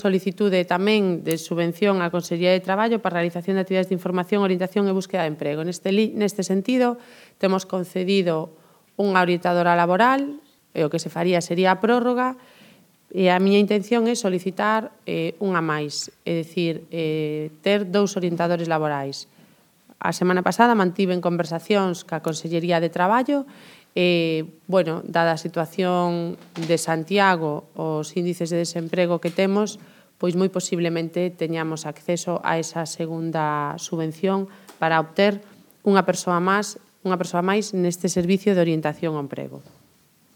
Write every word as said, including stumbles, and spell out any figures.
solicitude tamén de subvención á Consellería de Traballo para a realización de actividades de información, orientación e búsqueda de emprego. Neste, neste sentido, temos concedido unha orientadora laboral, e o que se faría sería a prórroga, e a miña intención é solicitar eh, unha máis, é dicir, eh, ter dous orientadores laborais. A semana pasada mantiven conversacións ca Consellería de Traballo e, bueno, dada a situación de Santiago, os índices de desemprego que temos, pois moi posiblemente teñamos acceso a esa segunda subvención para obter unha persoa máis, unha persoa máis neste servicio de orientación ao emprego.